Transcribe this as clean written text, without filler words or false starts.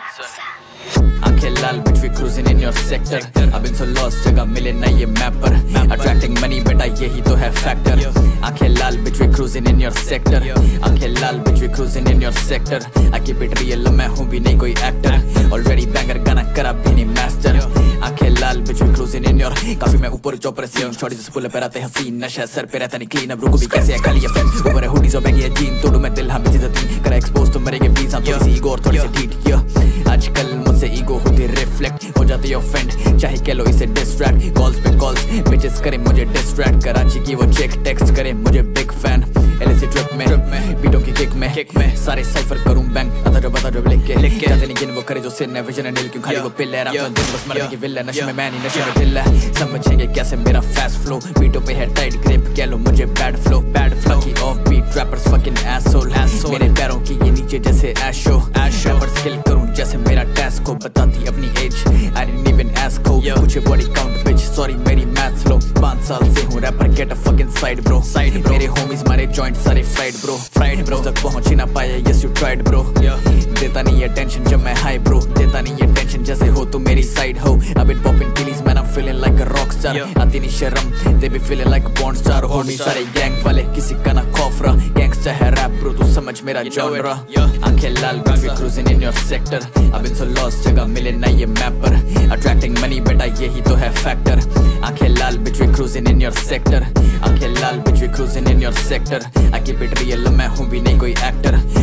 आंखें लाल bitch we cruising in your sector. I've been so lost जगह मिले ना ये मैप पर. Attracting money बेटा यही तो है factor. आंखें लाल bitch we cruising in your sector. आंखें लाल bitch we cruising in your sector. I keep it real मैं हूँ भी नहीं कोई actor. Already banger गाना करा भी नहीं master. आंखें लाल bitch we cruising in your. काफी मैं ऊपर चौपर से हूँ छोटी से पुल पे रहते हैं सीन नशा सर पे रहता नहीं clean अब रुको भी कैसे है खाली ये फ्रेंड ऊपर है हुडी जो बैगी है जीन तोड़ू मैं दिल हाँ बिजी ज़तीन करा expose तो मरेंगे प्लीज हम थोड़ी सी ईगो और थोड़ी सी टीट आजकल मुझसे ईगो होती रिफ्लेक्ट हो जाती है ऑफेंड चाहे कह लो इसे डिस्ट्रैक्ट कॉल्स पे कॉल्स बिचेस करे मुझे डिस्ट्रैक्ट कराची की वो चेक टेक्स्ट करे मुझे बिग फैन एलएसी ट्रिप में बीटों की किक में सारे साइफर करूं बैंक बता जो लिख के जाते नहीं गिन वो करे जो सिर ने विजन है नील क्यों खाली वो पिल है रात दिन बस मरने की विल है नशे में मैं नहीं नशे में दिल है समझेंगे कैसे मेरा फास्ट फ्लो बीटों पे है टाइट ग्रिप कह लो मुझे बैड फ्लो की off beat rappers fucking asshole मेरे पैरों की ये नीचे जैसे एशो रैपर स्किल करूं जैसे मेरा टैस्क को बताती अपनी as I didn't even ask हो पूछे बॉडी काउंट bitch सॉरी मेरी मैथ स्लो 5 साल से हूँ rapper get a fucking side bro मेरे होमीज मारे जॉइंट सारे फ्राइड ब्रो तक पहुंच ही ना पाए yes you tried bro देता नहीं ये टेंशन जब मैं हाई ब्रो देता नहीं ये टेंशन जैसे हो तू मेरी साइड हो I've been popping pillies man I'm feeling like a rock star आती नहीं शर्म they be feeling like a porn star Homi सारे गैंग वाले किसी का ना खौफ रहा गैंगस्टर है रैप ब्रो तू समझ मेरा जॉनरा आंखें लाल bitch we cruising in your sector I've been so lost जगह मिले ना ये मैप पर attracting money बेटा यही तो है factor आंखें लाल bitch we cruising in your sector आंखें लाल bitch we cruising in your sector I keep it real मैं हूँ भी नहीं कोई actor